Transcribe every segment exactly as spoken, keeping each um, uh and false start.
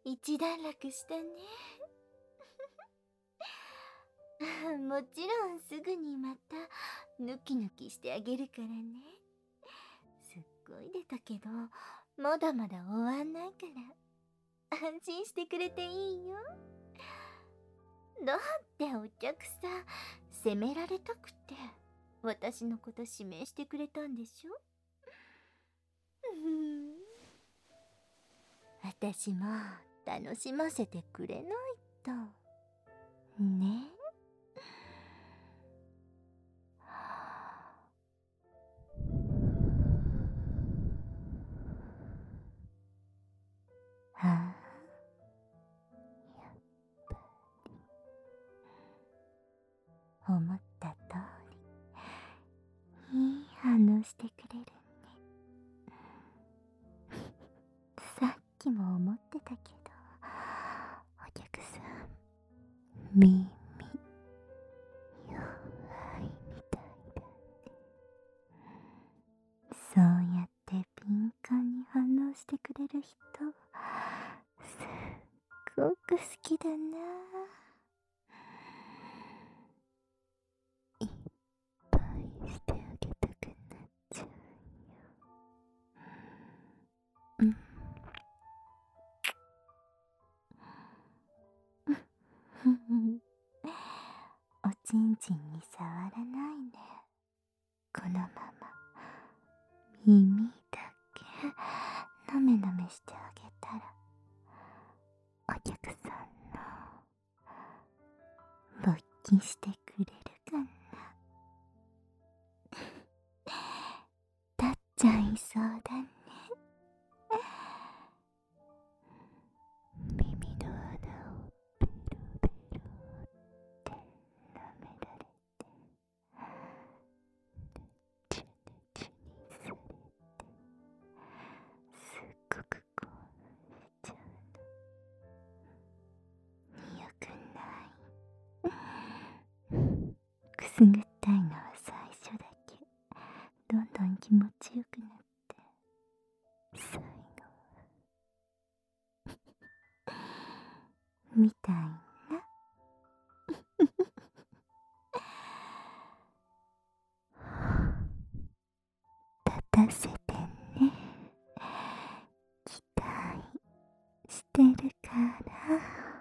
一段落したね。もちろんすぐにまたヌキヌキしてあげるからね。すっごい出たけど、まだまだ終わんないから安心してくれていいよ。だってお客さん、責められたくて私のこと指名してくれたんでしょ。私も楽しませてくれないとね。はあ、やっぱり思った通りいい反応してくれるね。さっきも思ってたけど、お客さん耳弱いみたいだね。そうやって敏感に反応してくれる人、すっごく好きだな。いっぱいしてあげたくなっちゃうよ。うん。おちんちんに触らないで、このまま耳だけなめなめしてあげたら、お客さんの勃起してくれるかな。立っちゃいそうだね。耳の穴をベロベロって舐められて、ねちねちにされて、すっごく興奮しちゃうの。よくない。くすぐったいのは最初だけ。どんどん気持ちよくなって、最後みたいな。立たせてね。期待してるから。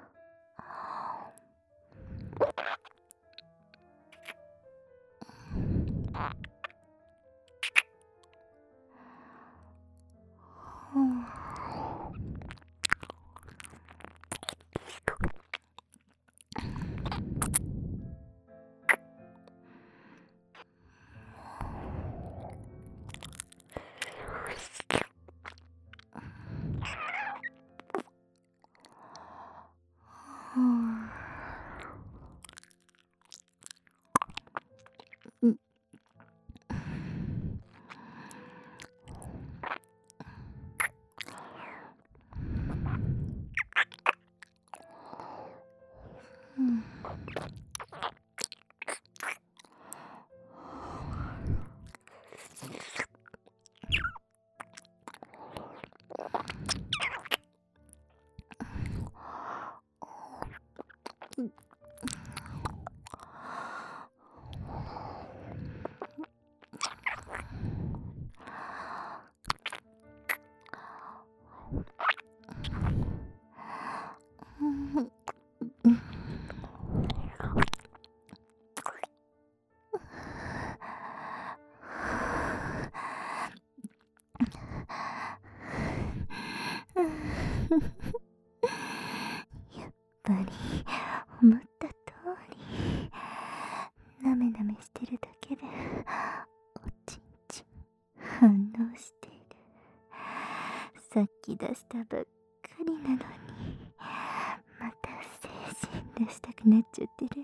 やっぱり思った通りなめなめしてるだけでおちんちん反応してる。さっき出したばっかりなのにまた精神出したくなっちゃってる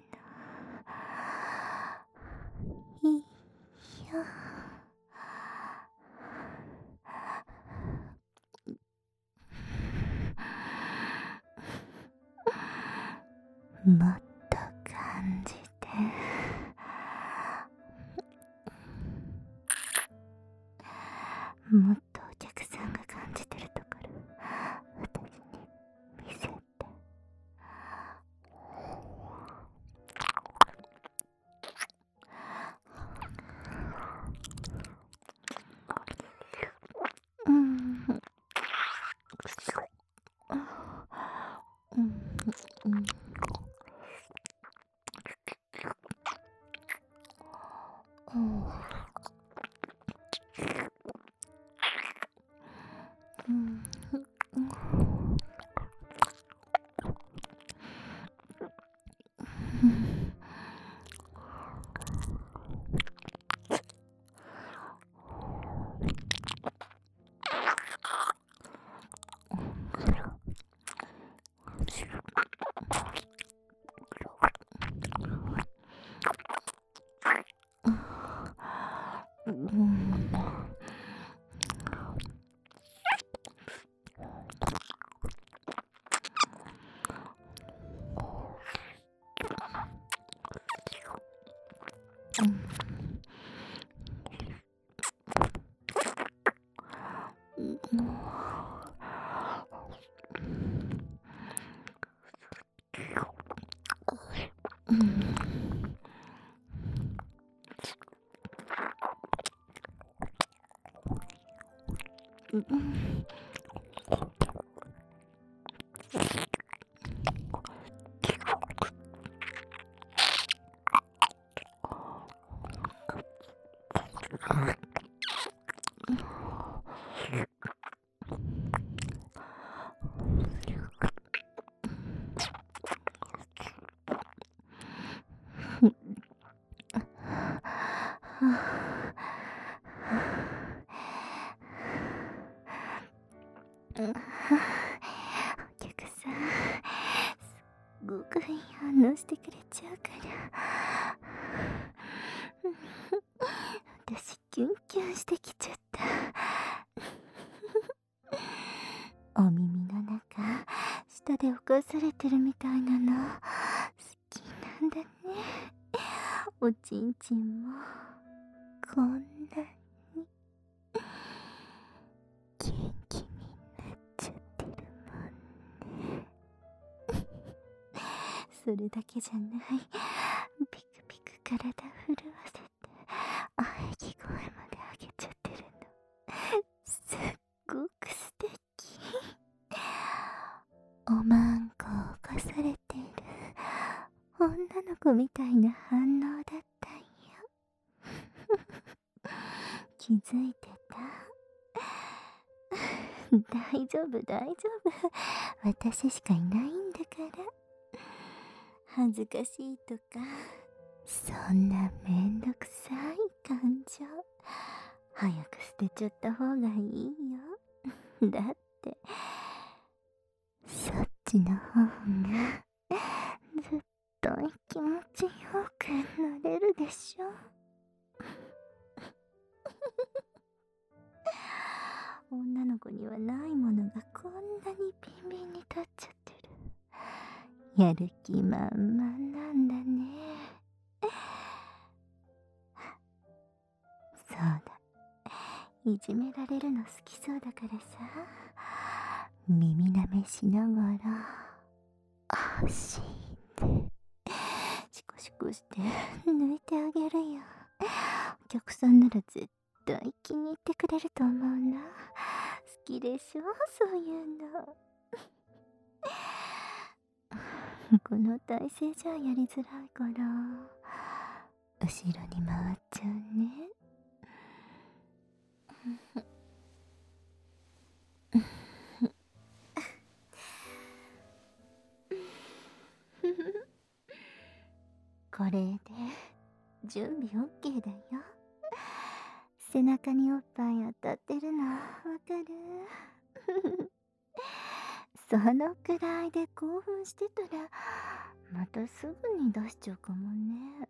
の。いいよ。もっと感じて。もっとお客さんが感じてるところ私に見せうんお客さん、すっごくいい反応してくれちゃうから私キュンキュンしてきちゃった。お耳の中舌で起こされてるみたいなの好きなんだね。おちんちんもこんなに元気になっちゃってるもんね。それだけじゃない、ピクピク体震わせて喘ぎ声まで上げちゃってるのすっごく素敵。おまんこを起こされている女の子みたいな反応だったんよ。気づいてた？大丈夫大丈夫、私しかいないんだから。恥ずかしいとかそんなめんどくさい感情早く捨てちゃった方がいいよ。だってそっちの方がずっと気持ちよくなれるでしょ。女の子にはないものがこんなにビンビンに立っちゃってる。やる気満々なんだね。そうだ、いじめられるの好きそうだからさ、耳舐めしながら足でシコシコして抜いてあげるよ。お客さんなら絶対気に入ってくれると思うな。好きでしょ、そういうの。この体勢じゃやりづらいから後ろに回っちゃうね。これで準備 オーケー だよ。背中におっぱい当たってるのわかる？そのくらいで興奮してたらまたすぐに出しちゃうかもね。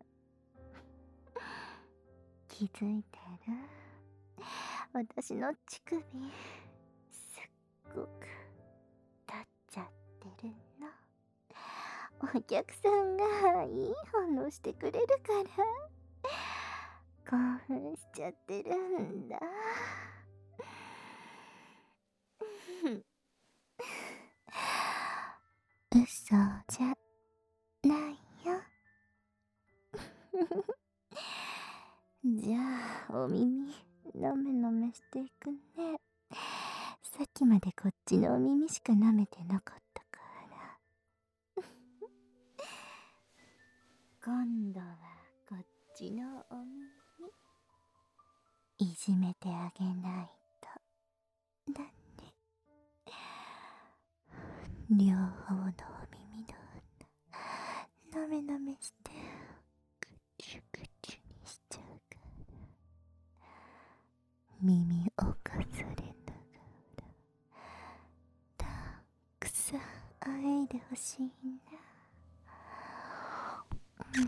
気づいてる？私の乳首すっごく立っちゃってるの。お客さんがいい反応してくれるから興奮しちゃってるんだ。嘘じゃないよ。じゃあお耳のめのめしていくね。さっきまでこっちのお耳しか舐めてなかったから。今度はこっちのお耳いじめてあげないとだね。 両方のお耳の穴なめなめしてぐちゅぐちゅにしちゃうから、耳をかされながらたくさんあえいでほしいな。うん。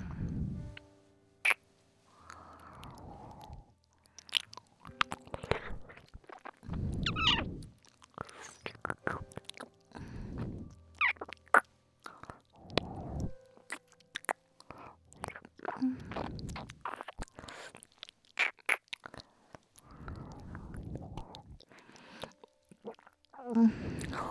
うん。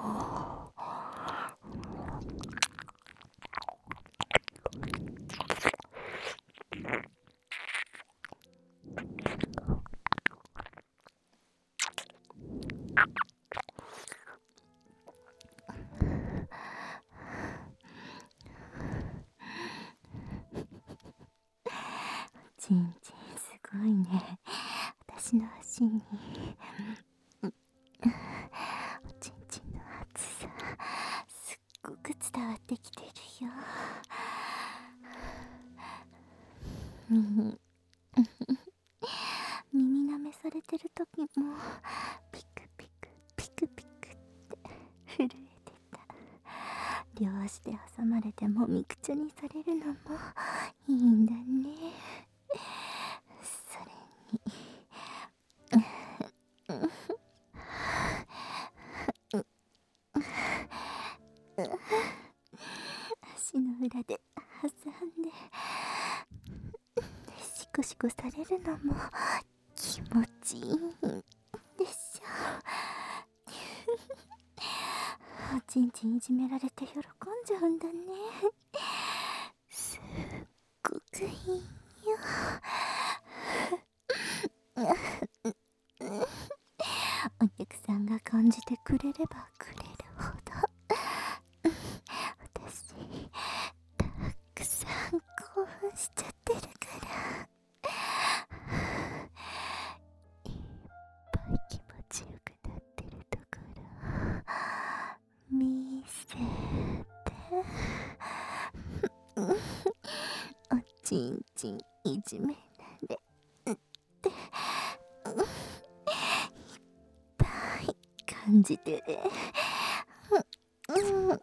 ちんちんすごいね。私の足におちんちんの熱さすっごく伝わってきてるよ。耳耳舐めされてる時もピクピクピクピクって震えてた。両足で挟まれてもみくちゃにされるのもいいんだね。それに足の裏で挟んでシコシコされるのも気持ちいいんでしょ。おちんちんいじめられて喜んじゃうんだね。すっごくいいよ。お客さんが感じてくれればくれるほど私たくさん興奮しちゃってるから、いっぱい気持ちよくなってるところ見せて。おちんちんいじめられっていっぱい感じてる。うんうん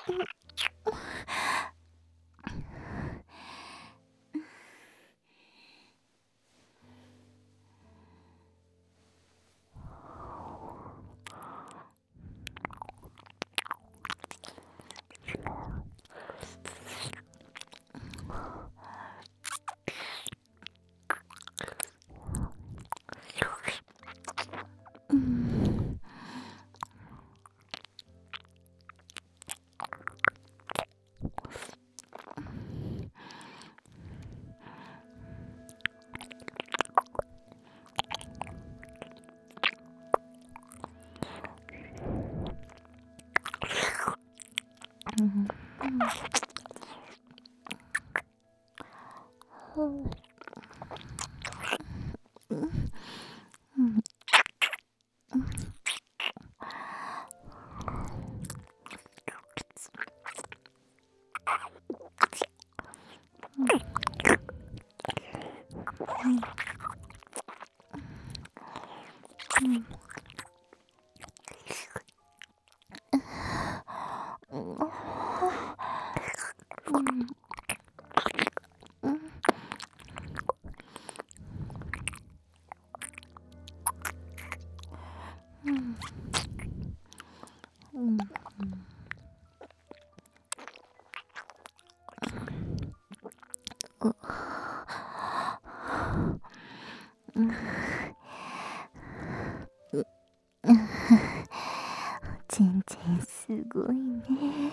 ちんちんすごいね。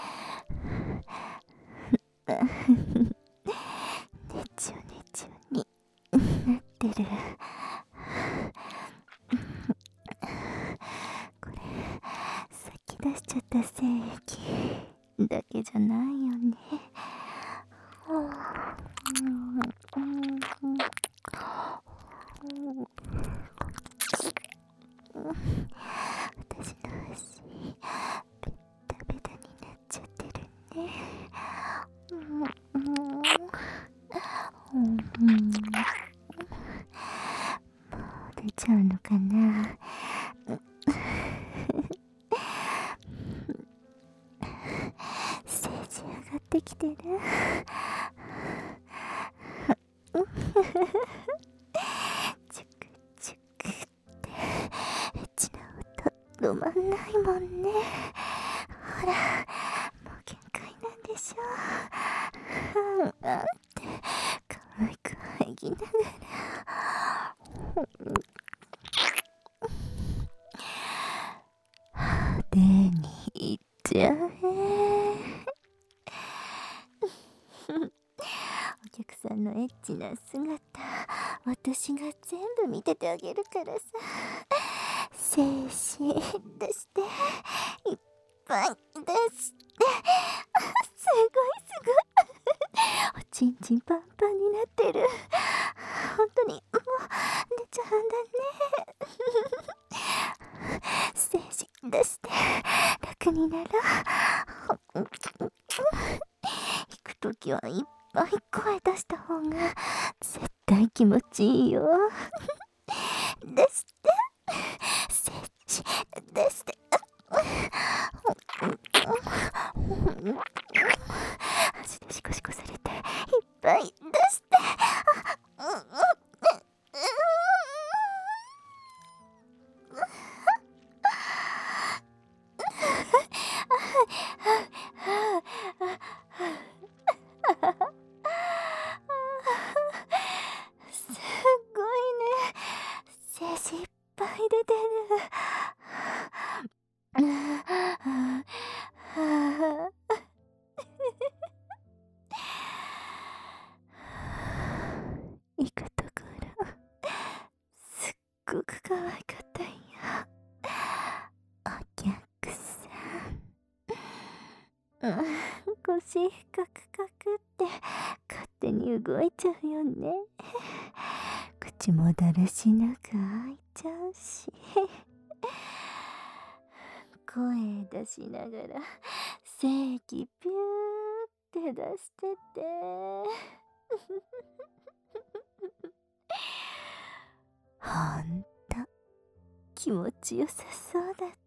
ねちょねちょになってる。これ先出しちゃった精液だけじゃないよね。私の足ベタベタてきてる。チュクチュクってエッチな音止まんないもんね。ほら、もう限界なんでしょ。あんあんって可愛く入りながら派手にいっちゃえ。お客さんのエッチな姿、私が全部見ててあげるからさ。精子出して、いっぱい出して。あ、すごいすごい。おちんちんパンパンになってる。本当にもう出ちゃうんだね。精子出して楽になろう。行くときはいっぱい声出した方が絶対気持ちいいよ。出して精子出して。足でシコシコされていっぱい出して。うんうんすごいね。精子いっぱい出てる。行くところすっごく可愛かったんや。お客さん、うん、腰カクカクって勝手に動いちゃうよね。口もだらしなく開いちゃうし。声出しながら精液ピューって出してて。ほんと気持ちよさそうだった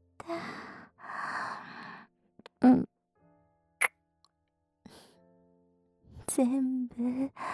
。うん。全部